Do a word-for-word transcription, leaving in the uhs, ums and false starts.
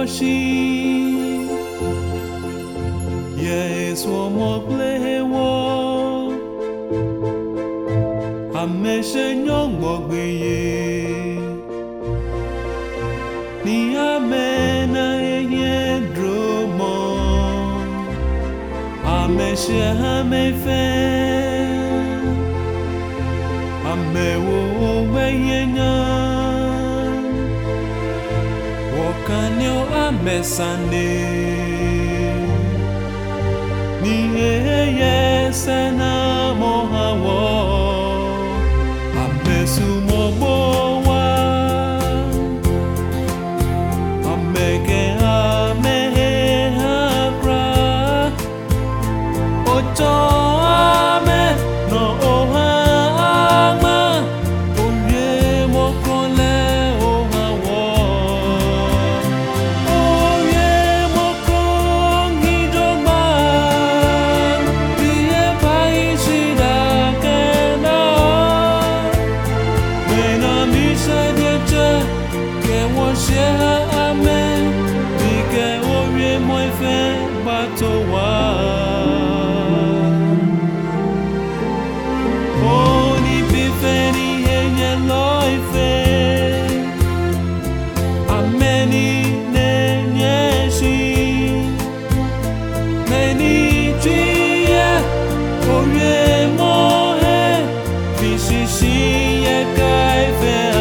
心，耶稣莫blé我，阿妹神用莫归耶，你阿妹那耶drô mo，阿妹是阿妹飞，阿妹我为耶娘。Kanyo amesane ni ye sana mohawo amesu mobowa ameke ame hakra ojo ame no oha ama oye mokole Amen, Mike orie moi fe batowa. Oni bifeni enye loi fe. Ameni nenye shi. Meni jiye orie mohe. Fishi shi ye kai fe.